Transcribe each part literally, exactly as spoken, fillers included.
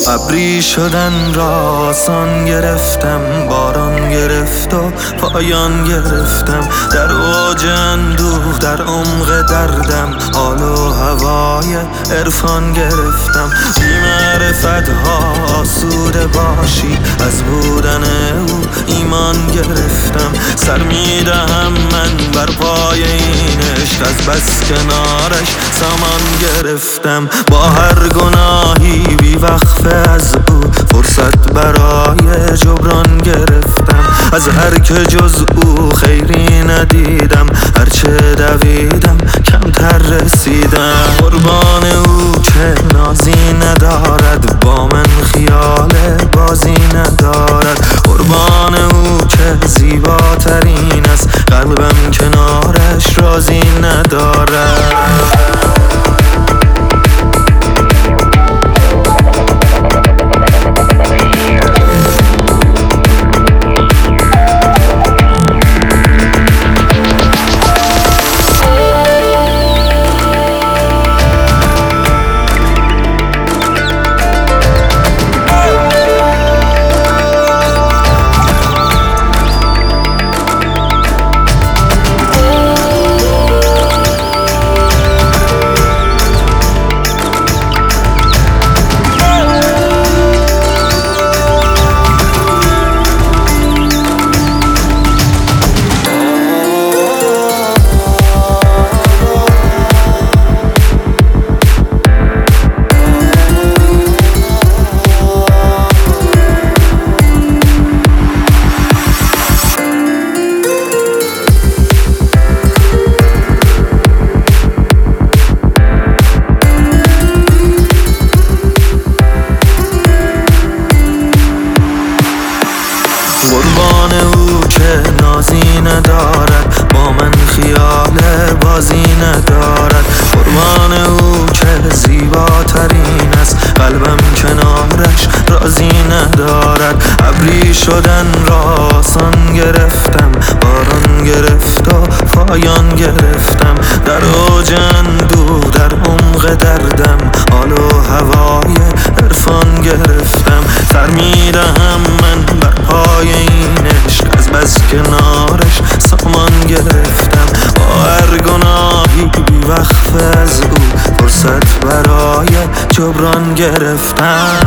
ابری شدن را آسان گرفتم، باران گرفت و پایان گرفتم. در اوج اندوه در عمق دردم حال و هوای عرفان گرفتم. بی معرفت ها آسوده باشی، از بودن او ایمان گرفتم. سر میدهم من بر پای این عشق، از بس کنارش سامان گرفتم. با هر گناهی بی وقفه از او فرصت برای جبران گرفتم. از هر که جز او خیری ندیدم، هرچه دویدم کمتر رسیدم. قربان او که نازی ندارد، با من خیال بازی ندارد. قربان او که زیباترین است، قلبم کنارش راضی ندارد. قربان او که نازی ندارد، با من خیال بازی ندارد. قربان او که زیباترین است، قلبم کنارش راضی ندارد. ابری شدن را آسان گرفتم، باران گرفت و پایان گرفتم. در اوج اندوه در عمق دردم حال و هوای عرفان گرفتم. سر میدهم من بر پای این عشق، از بس کنارش سامان گرفتم. با هر گناهی بی وقفه از او فرصت برای جبران گرفتم.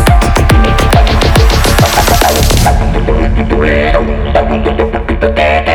Yeah.